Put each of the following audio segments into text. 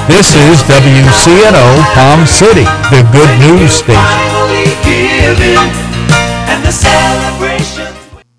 This is WCNO Palm City, the good news station. And the celebrations.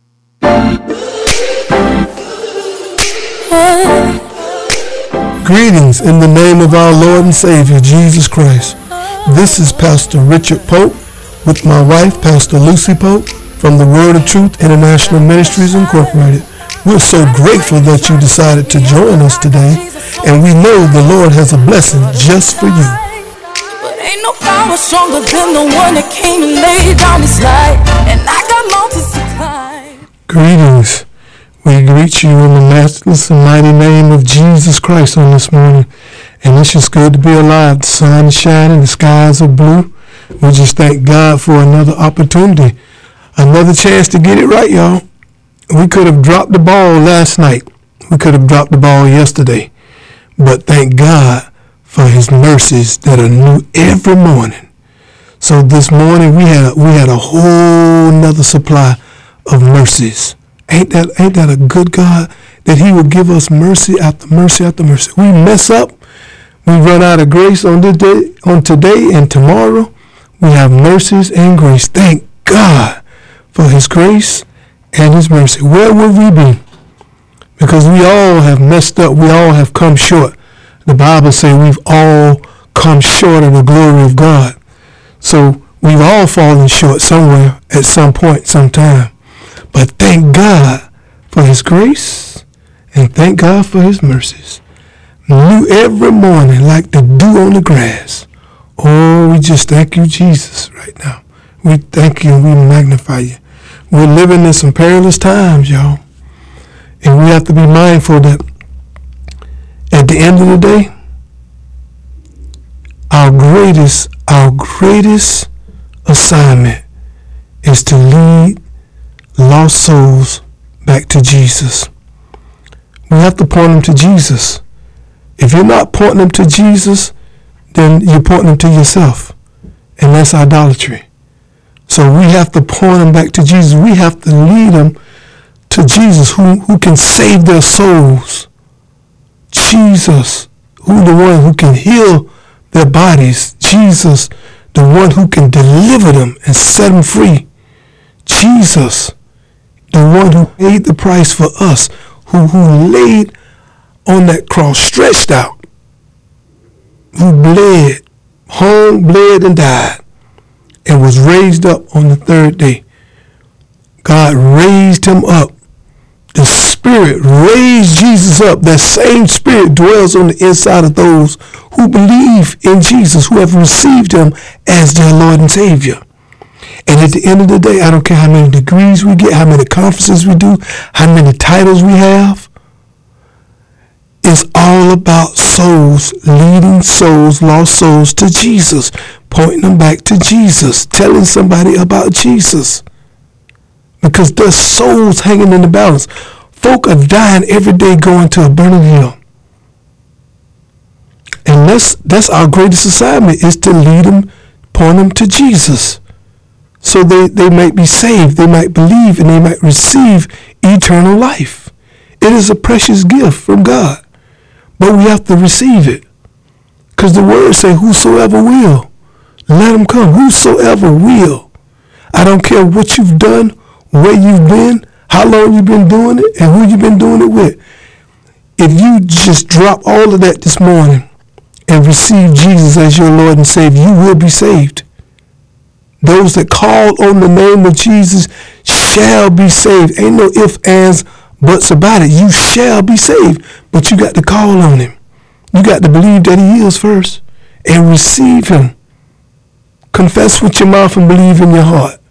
Greetings in the name of our Lord and Savior, Jesus Christ. This is Pastor Richard Pope with my wife, Pastor Lucy Pope, from the Word of Truth International Ministries Incorporated. We're so grateful that you decided to join us today, and we know the Lord has a blessing just for you. But ain't no power stronger than the one that came and laid down his life, and I got mountains to climb. Greetings. We greet you in the matchless and mighty name of Jesus Christ on this morning. And it's just good to be alive. The sun is shining, the skies are blue. We just thank God for another opportunity, another chance to get it right, y'all. We could have dropped the ball last night. We could have dropped the ball yesterday. But thank God for his mercies that are new every morning. So this morning we had a whole nother supply of mercies. Ain't that a good God that he will give us mercy after mercy after mercy? We mess up, we run out of grace on today and tomorrow. We have mercies and grace. Thank God for his grace and his mercy. Where would we be? Because we all have messed up. We all have come short. The Bible says we've all come short of the glory of God. So we've all fallen short somewhere at some point, sometime. But thank God for his grace and thank God for his mercies. New every morning like the dew on the grass. Oh, we just thank you, Jesus, right now. We thank you and we magnify you. We're living in some perilous times, y'all. And we have to be mindful that at the end of the day, our greatest assignment is to lead lost souls back to Jesus. We have to point them to Jesus. If you're not pointing them to Jesus, then you're pointing them to yourself. And that's idolatry. So we have to point them back to Jesus. We have to lead them to Jesus who can save their souls. Jesus, who the one who can heal their bodies. Jesus, the one who can deliver them and set them free. Jesus, the one who paid the price for us, who laid on that cross, stretched out, who bled, hung, bled, and died, and was raised up on the third day. God raised him up. The Spirit raised Jesus up. That same Spirit dwells on the inside of those who believe in Jesus, who have received him as their Lord and Savior. And at the end of the day, I don't care how many degrees we get, how many conferences we do, how many titles we have. It's all about souls, leading souls, lost souls to Jesus, pointing them back to Jesus, telling somebody about Jesus. Because there's souls hanging in the balance. Folk are dying every day going to a burning hell. And that's our greatest assignment, is to lead them, point them to Jesus. So they might be saved, they might believe, and they might receive eternal life. It is a precious gift from God. But we have to receive it. Because the word says, whosoever will, let him come. Whosoever will. I don't care what you've done, where you've been, how long you've been doing it, and who you've been doing it with. If you just drop all of that this morning and receive Jesus as your Lord and Savior, you will be saved. Those that call on the name of Jesus shall be saved. Ain't no ifs, ands, buts about it. You shall be saved. But you got to call on him. You got to believe that he is first and receive him. Confess with your mouth and believe in your heart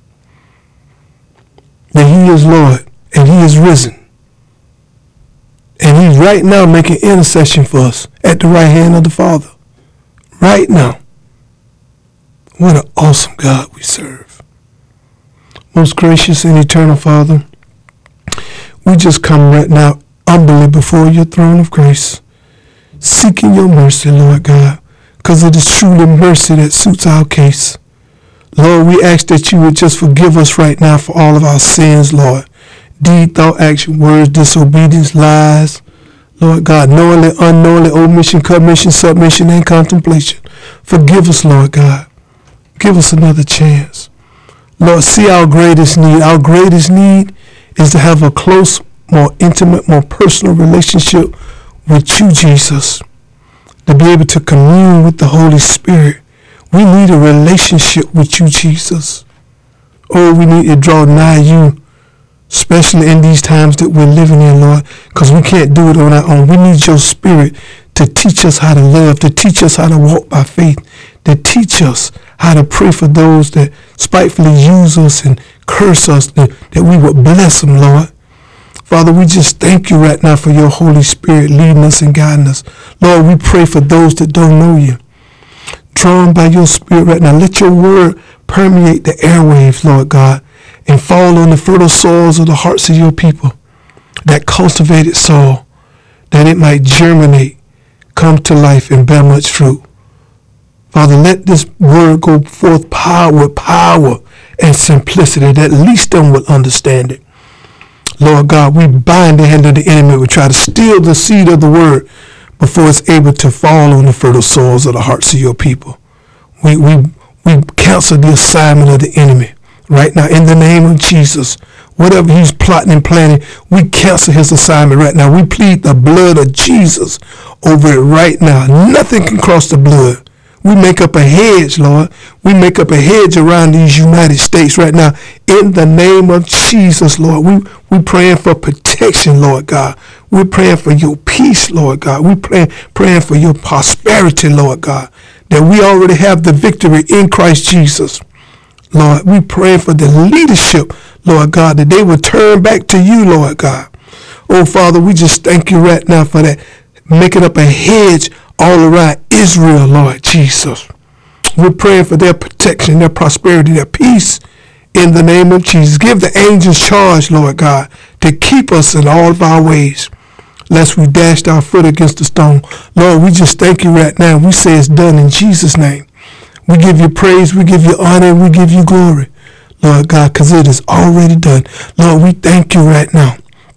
that he is Lord and he is risen. And he's right now making intercession for us at the right hand of the Father. Right now. What an awesome God we serve. Most gracious and eternal Father, we just come right now humbly before your throne of grace, seeking your mercy, Lord God, because it is truly mercy that suits our case. Lord, we ask that you would just forgive us right now for all of our sins, Lord. Deed, thought, action, words, disobedience, lies, Lord God, knowingly, unknowingly, omission, commission, submission, and contemplation. Forgive us, Lord God. Give us another chance. Lord, see our greatest need. Our greatest need is to have a close, more intimate, more personal relationship with you, Jesus. To be able to commune with the Holy Spirit. We need a relationship with you, Jesus. Oh, we need to draw nigh you, especially in these times that we're living in, Lord, because we can't do it on our own. We need your Spirit to teach us how to love, to teach us how to walk by faith, to teach us how to pray for those that spitefully use us and curse us, that we would bless them, Lord. Father, we just thank you right now for your Holy Spirit leading us and guiding us. Lord, we pray for those that don't know you. Drawn by your Spirit right now, let your word permeate the airwaves, Lord God, and fall on the fertile soils of the hearts of your people, that cultivated soil, that it might germinate, come to life, and bear much fruit. Father, let this word go forth with power and simplicity, that least them will understand it. Lord God, we bind the hand of the enemy. We try to steal the seed of the word before it's able to fall on the fertile soils of the hearts of your people. We cancel the assignment of the enemy right now in the name of Jesus. Whatever he's plotting and planning, we cancel his assignment right now. We plead the blood of Jesus over it right now. Nothing can cross the blood. We make up a hedge, Lord. We make up a hedge around these United States right now in the name of Jesus, Lord. We praying for protection, Lord God. We're praying for your peace, Lord God. We're praying for your prosperity, Lord God, that we already have the victory in Christ Jesus. Lord, we pray for the leadership, Lord God, that they will turn back to you, Lord God. Oh, Father, we just thank you right now for that, making up a hedge all around Israel, Lord Jesus. We're praying for their protection, their prosperity, their peace in the name of Jesus. Give the angels charge, Lord God, to keep us in all of our ways, lest we dashed our foot against the stone. Lord, we just thank you right now. We say it's done in Jesus' name. We give you praise, we give you honor, and we give you glory, Lord God, because it is already done. Lord, we thank you right now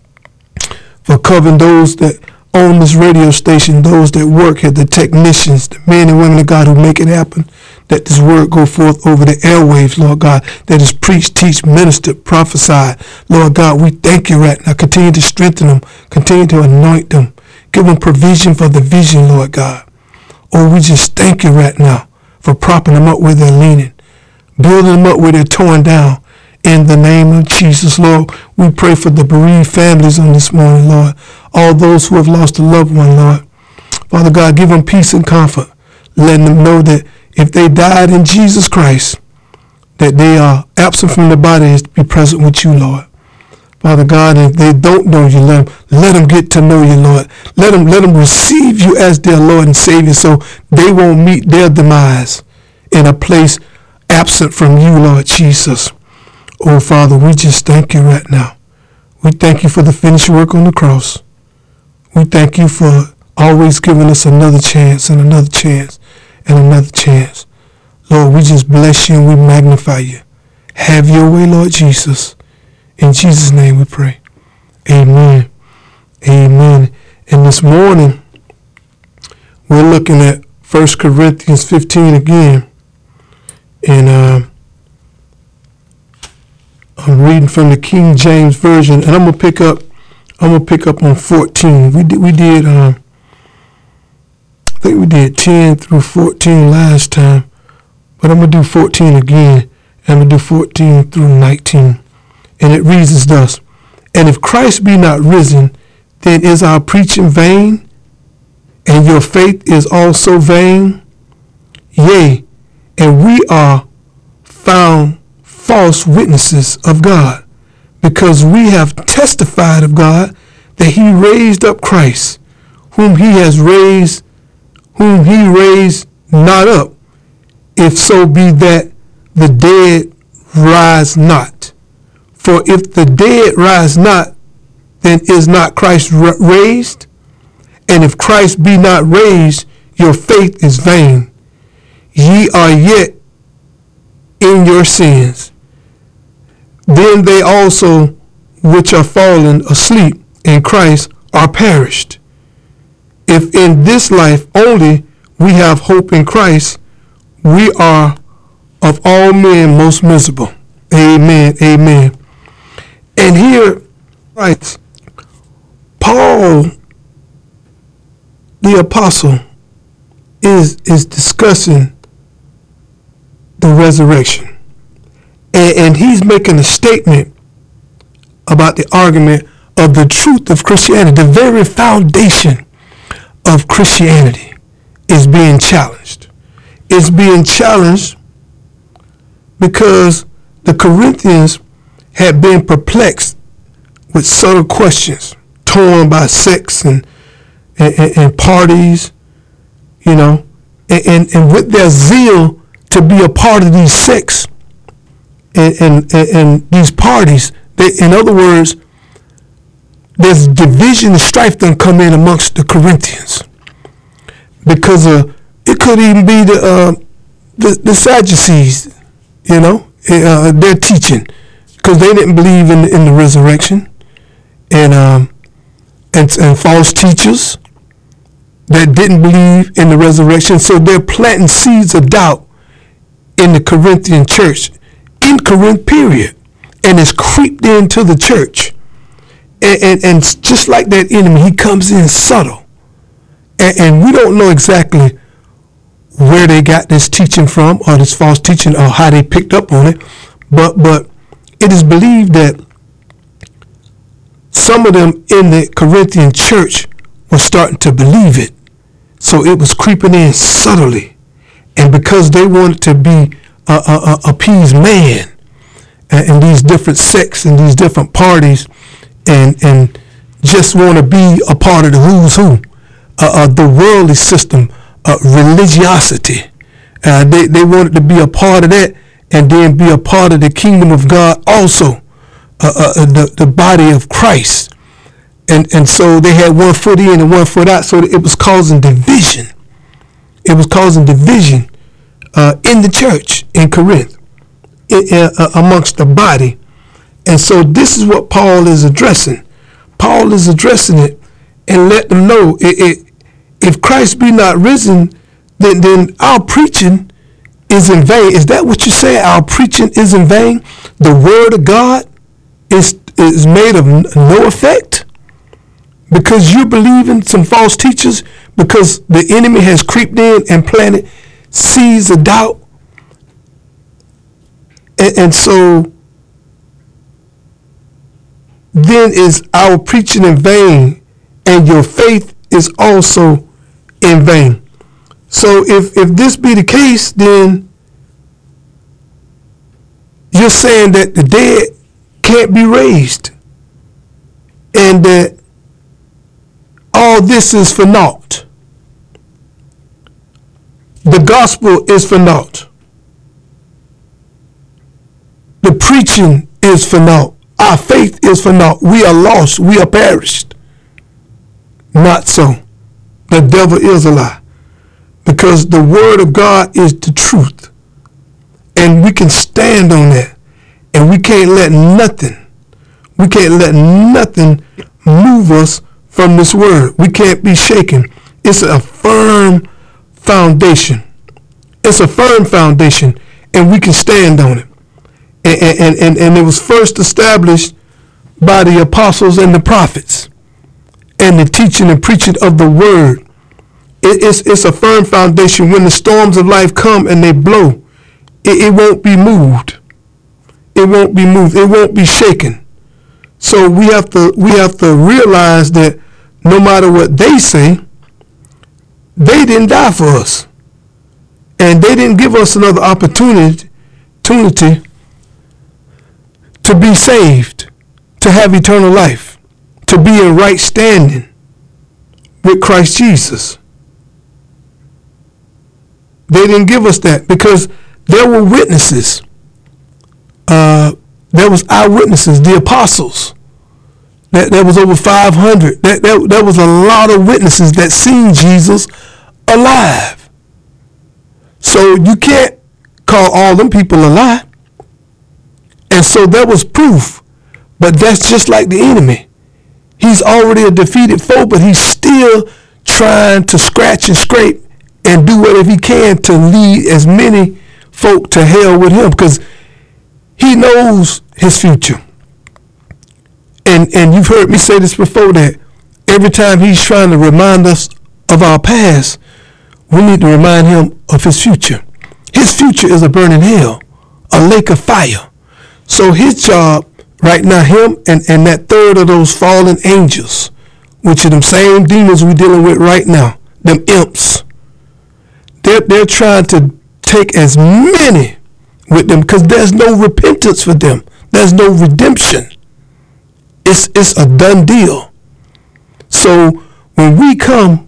for covering those that own this radio station, those that work here, the technicians, the men and women of God who make it happen, that this word go forth over the airwaves, Lord God, that is preached, teach, ministered, prophesied. Lord God, we thank you right now. Continue to strengthen them. Continue to anoint them. Give them provision for the vision, Lord God. Oh, we just thank you right now for propping them up where they're leaning, building them up where they're torn down. In the name of Jesus, Lord, we pray for the bereaved families on this morning, Lord. All those who have lost a loved one, Lord. Father God, give them peace and comfort, letting them know that if they died in Jesus Christ, that they are absent from the body is to be present with you, Lord. Father God, if they don't know you, let them get to know you, Lord. Let them receive you as their Lord and Savior so they won't meet their demise in a place absent from you, Lord Jesus. Oh, Father, we just thank you right now. We thank you for the finished work on the cross. We thank you for always giving us another chance and another chance and another chance. Lord, we just bless you and we magnify you. Have your way, Lord Jesus. In Jesus' name we pray. Amen. Amen. And this morning, we're looking at 1 Corinthians 15 again. And I'm reading from the King James Version, and I'm gonna pick up on 14. We did I think we did 10 through 14 last time, but I'm gonna do 14 again, and I'm gonna do 14 through 19. And it reads as thus: And if Christ be not risen, then is our preaching vain, and your faith is also vain. Yea, and we are found false witnesses of God, because we have testified of God that he raised up Christ, whom he raised not up, if so be that the dead rise not. For if the dead rise not, then is not Christ raised? And if Christ be not raised, your faith is vain. Ye are yet in your sins. Then they also which are fallen asleep in Christ are perished. if in this life only we have hope in Christ, we are of all men most miserable. Amen, amen. And here, right, Paul, the apostle, is discussing the resurrection. And he's making a statement about the argument of the truth of Christianity. The very foundation of Christianity is being challenged. It's being challenged because the Corinthians had been perplexed with subtle questions, torn by sex and parties, you know, and with their zeal to be a part of these sects and these parties. In other words, there's division and strife that come in amongst the Corinthians because it could even be the Sadducees, you know, their teaching, because they didn't believe in the resurrection, and false teachers that didn't believe in the resurrection. So they're planting seeds of doubt in the Corinthian church, in Corinth, period, and it's creeped into the church. And just like that enemy, he comes in subtle, and we don't know exactly where they got this teaching from, or this false teaching, or how they picked up on it, but it is believed that some of them in the Corinthian church were starting to believe it. So it was creeping in subtly. And because they wanted to be appease man and these different sects and these different parties and just want to be a part of the who's who, the worldly system, religiosity. They wanted to be a part of that and then be a part of the kingdom of God also, the body of Christ. And so they had 1 foot in and 1 foot out, so it was causing division. It was causing division in the church in Corinth, amongst the body. And so this is what Paul is addressing. Paul is addressing it and let them know, if Christ be not risen, then our preaching is in vain. Is that what you say? Our preaching is in vain? The word of God is made of no effect? Because you believe in some false teachers, because the enemy has creeped in and planted seeds of doubt. And so then is our preaching in vain, and your faith is also in vain. So if this be the case, then you're saying that the dead can't be raised, and that all this is for naught. The gospel is for naught. The preaching is for naught. Our faith is for naught. We are lost. We are perished. Not so. The devil is a lie. Because the word of God is the truth. And we can stand on that. And we can't let nothing move us from this word. We can't be shaken. It's a firm foundation. It's a firm foundation, and we can stand on it. And it was first established by the apostles and the prophets, and the teaching and preaching of the word. It's a firm foundation. When the storms of life come and they blow, it won't be moved. It won't be moved. It won't be shaken. So we have to realize that no matter what they say, they didn't die for us, and they didn't give us another opportunity to be saved, to have eternal life, to be in right standing with Christ Jesus. They didn't give us that because there were witnesses. There was eyewitnesses, the apostles. There was over 500. There was a lot of witnesses that seen Jesus alive. So you can't call all them people a lie. And so there was proof. But that's just like the enemy. He's already a defeated foe, but he's still trying to scratch and scrape and do whatever he can to lead as many folk to hell with him, because he knows his future. And you've heard me say this before, that every time he's trying to remind us of our past, we need to remind him of his future. His future is a burning hell, a lake of fire. So his job right now, him and that third of those fallen angels, which are them same demons we're dealing with right now, them imps, they're trying to take as many with them, because there's no repentance for them. There's no redemption. It's a done deal. So when we come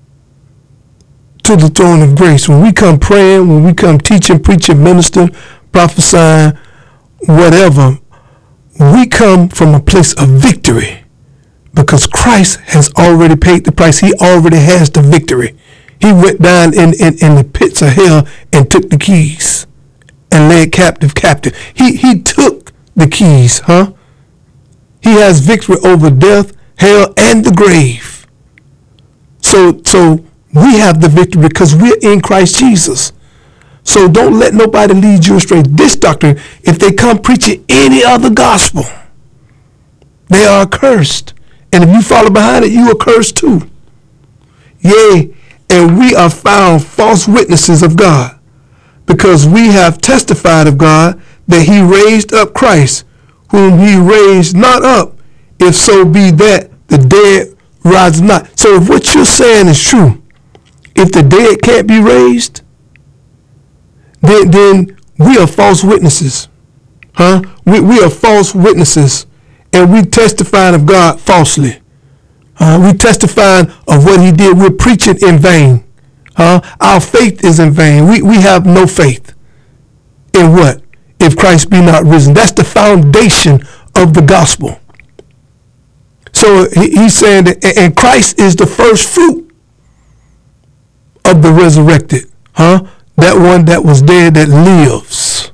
to the throne of grace, when we come praying, when we come teaching, preaching, ministering, prophesying, whatever, we come from a place of victory, because Christ has already paid the price. He already has the victory. He went down in the pits of hell and took the keys and led captive. He took the keys, He has victory over death, hell, and the grave. So we have the victory because we're in Christ Jesus. So don't let nobody lead you astray. This doctrine, if they come preaching any other gospel, they are accursed. And if you follow behind it, you are cursed too. Yea, and we are found false witnesses of God, because we have testified of God that he raised up Christ, whom he raised not up, if so be that the dead rise not. So if what you're saying is true, if the dead can't be raised, then we are false witnesses. We are false witnesses, and we testifying of God falsely. We testifying of what he did. We're preaching in vain. Our faith is in vain. We have no faith in what? If Christ be not risen. That's the foundation of the gospel. So he's saying that, and Christ is the first fruit of the resurrected. That one that was dead that lives.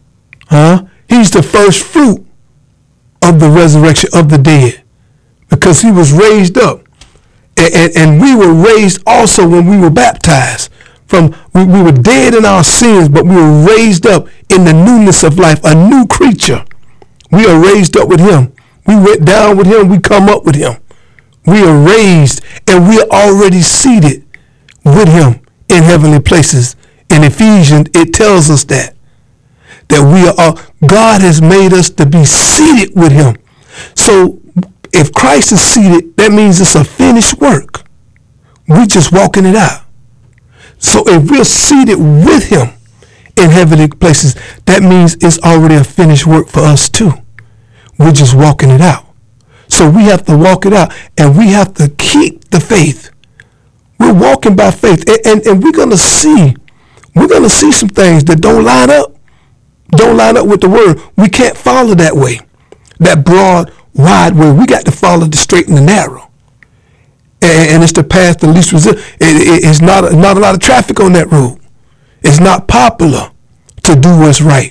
He's the first fruit of the resurrection of the dead, because he was raised up. And we were raised also when we were baptized. We were dead in our sins, but we were raised up in the newness of life, a new creature. We are raised up with him. We went down with him. We come up with him. We are raised, and we are already seated with him in heavenly places. In Ephesians, it tells us that we are, God has made us to be seated with him. So if Christ is seated, that means it's a finished work. We're just walking it out. So if we're seated with him in heavenly places, that means it's already a finished work for us too. We're just walking it out. So we have to walk it out, and we have to keep the faith. We're walking by faith, and we're going to see some things that don't line up with the word. We can't follow that way, that broad, wide way. We got to follow the straight and the narrow. And it's the path of least resistance. It's not a lot of traffic on that road. It's not popular to do what's right.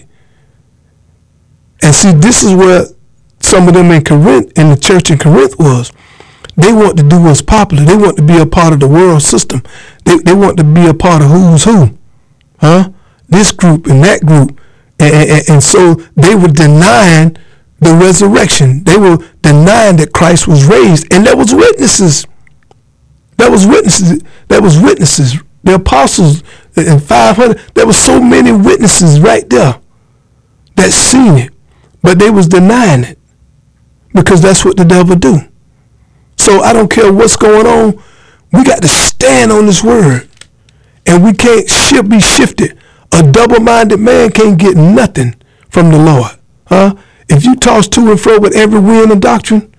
And see, this is where some of them in the church in Corinth was. They want to do what's popular. They want to be a part of the world system. They want to be a part of who's who. This group and that group. And so they were denying the resurrection. They were denying that Christ was raised. And there was witnesses. There was witnesses. The apostles and 500. There were so many witnesses right there that seen it. But they was denying it, because that's what the devil do. So I don't care what's going on. We got to stand on this word. And we can't be shifted. A double-minded man can't get nothing from the Lord. If you toss to and fro with every wind of doctrine,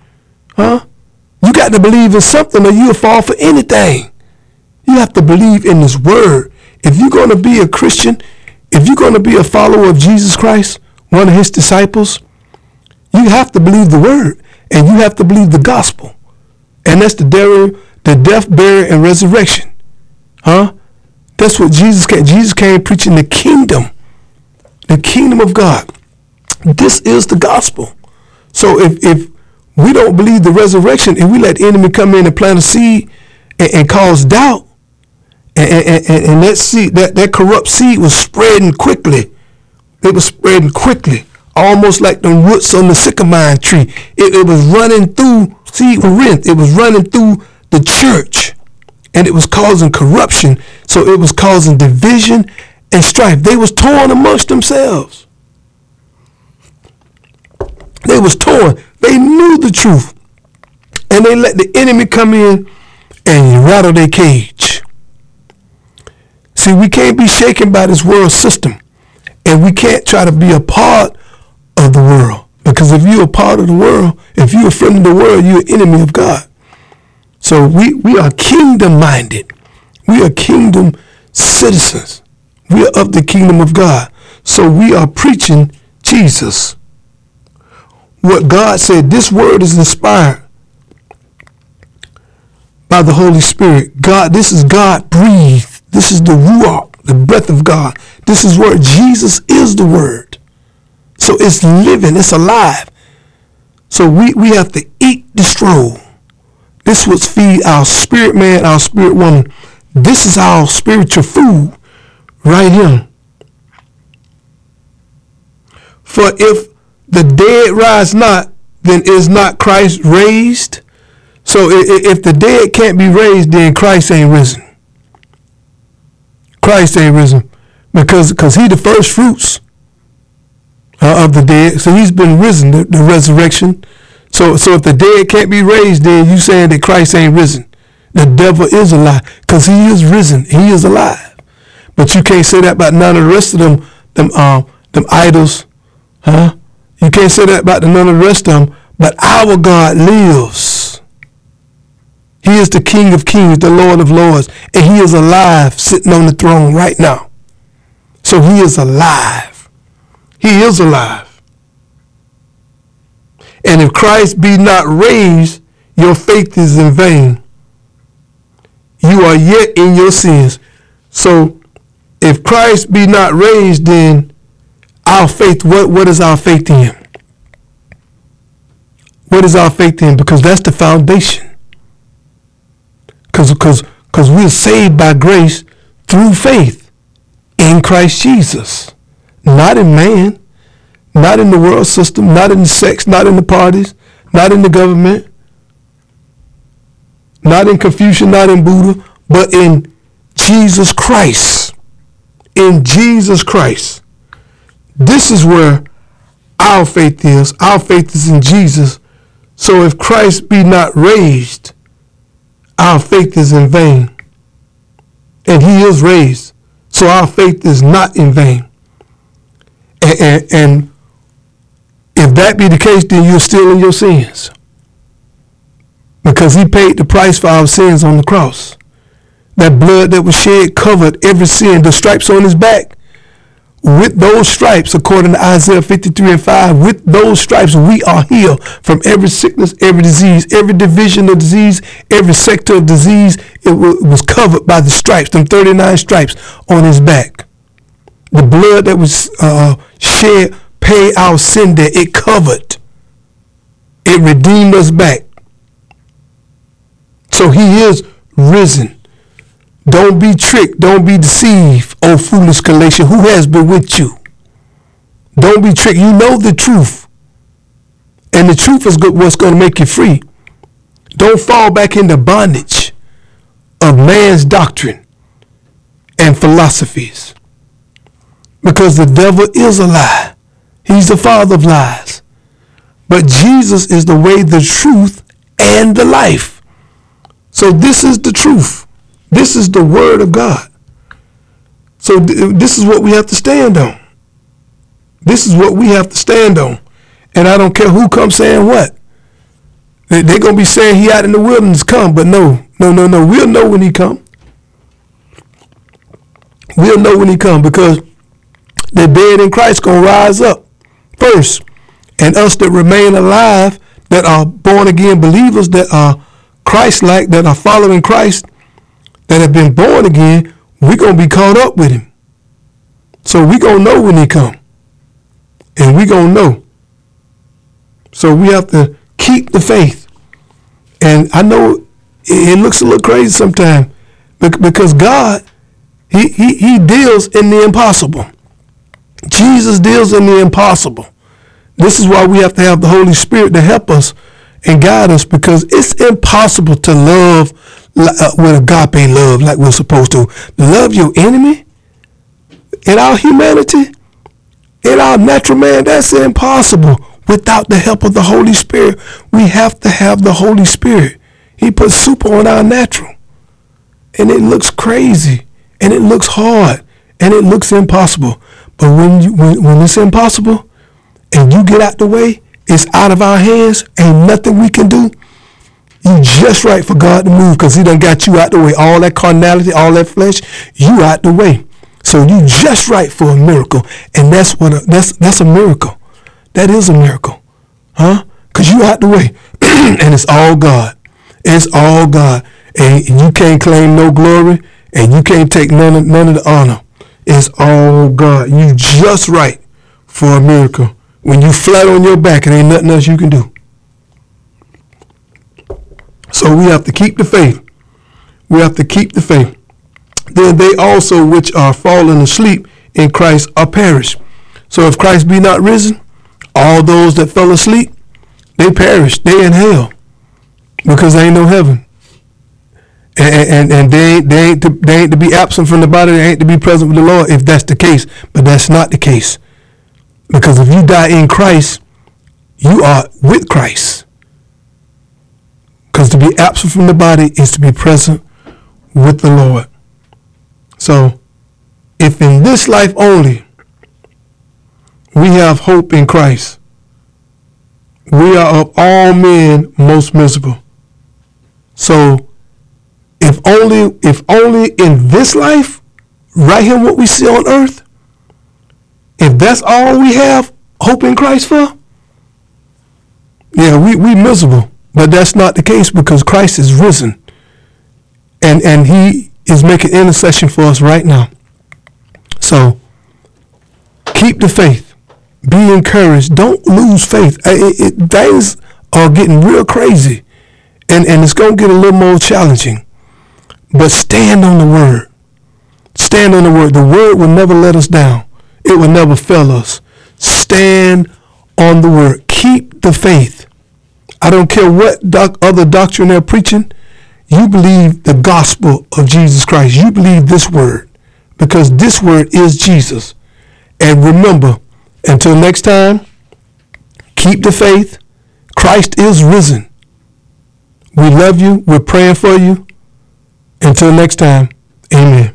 you got to believe in something, or you'll fall for anything. You have to believe in this word. If you're going to be a Christian, if you're going to be a follower of Jesus Christ, one of his disciples, you have to believe the word, and you have to believe the gospel. And that's the death, burial, and resurrection. That's what Jesus came. Jesus came preaching the kingdom of God. This is the gospel. So if we don't believe the resurrection, and we let the enemy come in and plant a seed and cause doubt. And that seed, that corrupt seed was spreading quickly. It was spreading quickly, almost like the roots on the sycamore tree. It was running through Corinth. It was running through the church, and it was causing corruption. So it was causing division and strife. They was torn amongst themselves. They was torn. They knew the truth, and they let the enemy come in and rattle their cage. See, we can't be shaken by this world system, and we can't try to be a part of the world, because if you're a part of the world, if you're a friend of the world, you're an enemy of God. So we are kingdom minded. We are kingdom citizens. We are of the kingdom of God. So we are preaching Jesus. What God said, this word is inspired by the Holy Spirit. God, this is God breathed. This is the Ruach, the breath of God. This is where Jesus is the word. So it's living, it's alive. So we have to eat the scroll. This was feed our spirit man, our spirit woman. This is our spiritual food right here. For if the dead rise not, then is not Christ raised? So if the dead can't be raised, then Christ ain't risen. Christ ain't risen because he the first fruits of the dead. So he's been risen, the resurrection. So if the dead can't be raised, then you saying that Christ ain't risen. The devil is alive because he is risen. He is alive. But you can't say that about none of the rest of them idols, huh? You can't say that about none of the rest of them. But our God lives. He is the King of Kings, the Lord of Lords, and he is alive, sitting on the throne right now. So he is alive. He is alive. And if Christ be not raised, your faith is in vain. You are yet in your sins. So if Christ be not raised, then our faith, what is our faith in? What is our faith in? Because that's the foundation. Because we're saved by grace through faith in Christ Jesus. Not in man, not in the world system, not in the sex, not in the parties, not in the government, not in Confucius, not in Buddha, but in Jesus Christ. In Jesus Christ. This is where our faith is. Our faith is in Jesus. So if Christ be not raised, our faith is in vain. And he is raised. So our faith is not in vain. And if that be the case, then you're still in your sins. Because he paid the price for our sins on the cross. That blood that was shed covered every sin. The stripes on his back. With those stripes, according to Isaiah 53:5, with those stripes we are healed from every sickness, every disease, every division of disease, every sector of disease. It was covered by the stripes, them 39 stripes on his back. The blood that was shed paid our sin debt. It covered. It redeemed us back. So he is risen. Don't be tricked. Don't be deceived, O foolish Galatians. Who has been with you? Don't be tricked. You know the truth. And the truth is what's going to make you free. Don't fall back into bondage of man's doctrine and philosophies. Because the devil is a lie. He's the father of lies. But Jesus is the way, the truth, and the life. So this is the truth. This is the word of God. So this is what we have to stand on. This is what we have to stand on. And I don't care who comes saying what. They're going to be saying he out in the wilderness come, but no. We'll know when he come. We'll know when he come, because the dead in Christ going to rise up first. And us that remain alive, that are born again believers, that are Christ-like, that are following Christ, that have been born again, we're going to be caught up with him. So we're going to know when he come. And we're going to know. So we have to keep the faith. And I know it looks a little crazy sometimes because God, he deals in the impossible. Jesus deals in the impossible. This is why we have to have the Holy Spirit to help us and guide us, because it's impossible to love with agape love like we're supposed to. Love your enemy in our humanity, in our natural man, that's impossible without the help of the Holy Spirit. We have to have the Holy Spirit. He puts super on our natural. And it looks crazy, and it looks hard, and it looks impossible. But when it's impossible and you get out the way, it's out of our hands, ain't nothing we can do. You just right for God to move, because he done got you out the way. All that carnality, all that flesh, you out the way. So you just right for a miracle. And that's a miracle. That is a miracle. Huh? Because you out the way. And it's all God. It's all God. And you can't claim no glory, and you can't take none of the honor. It's all God. You just right for a miracle. When you flat on your back, it ain't nothing else you can do. So we have to keep the faith. We have to keep the faith. Then they also which are fallen asleep in Christ are perished. So if Christ be not risen, all those that fell asleep, they perish. They in hell, because there ain't no heaven. And they ain't to be absent from the body. They ain't to be present with the Lord, if that's the case. But that's not the case. Because if you die in Christ, you are with Christ. Because to be absent from the body is to be present with the Lord. So, if in this life only we have hope in Christ, we are of all men most miserable. So, if only in this life, right here what we see on earth, if that's all we have hope in Christ for, yeah, we miserable. But that's not the case, because Christ is risen. And he is making intercession for us right now. So keep the faith. Be encouraged. Don't lose faith. Things are getting real crazy. And it's going to get a little more challenging. But stand on the word. Stand on the word. The word will never let us down. It will never fail us. Stand on the word. Keep the faith. I don't care what other doctrine they're preaching. You believe the gospel of Jesus Christ. You believe this word, because this word is Jesus. And remember, until next time, keep the faith. Christ is risen. We love you. We're praying for you. Until next time, amen.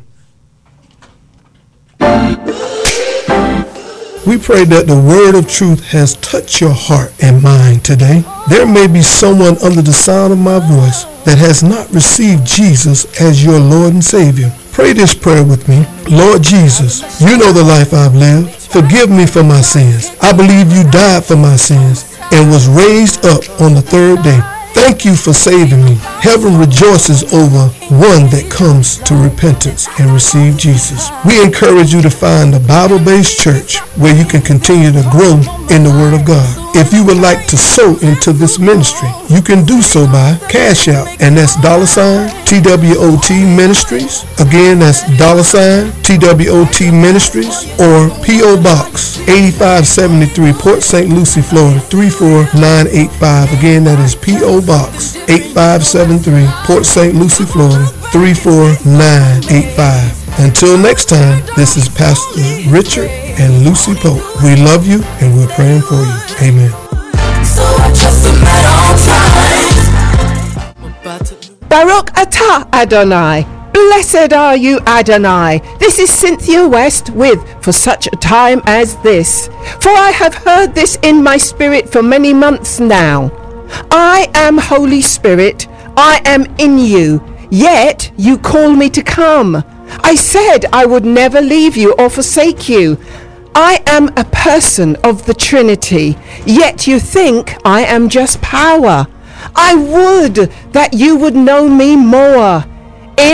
We pray that the word of truth has touched your heart and mind today. There may be someone under the sound of my voice that has not received Jesus as your Lord and Savior. Pray this prayer with me. Lord Jesus, you know the life I've lived. Forgive me for my sins. I believe you died for my sins and was raised up on the third day. Thank you for saving me. Heaven rejoices over one that comes to repentance and receive Jesus. We encourage you to find a Bible-based church where you can continue to grow in the Word of God. If you would like to sow into this ministry, you can do so by Cash App, and that's $TWOT Ministries. Again, that's $TWOT Ministries, or P.O. Box 8573, Port St. Lucie, Florida 34985. Again, that is P.O. Box 8573, Port St. Lucie, Florida 34985. Until next time, this is Pastor Richard and Lucy Pope. We love you and we're praying for you. Amen. Baruch atah Adonai. Blessed are you, Adonai. This is Cynthia West with For Such a Time as This. For I have heard this in my spirit for many months now. I am Holy Spirit. I am in you. Yet you call me to come. I said I would never leave you or forsake you. I am a person of the Trinity, yet you think I am just power. I would that you would know me more.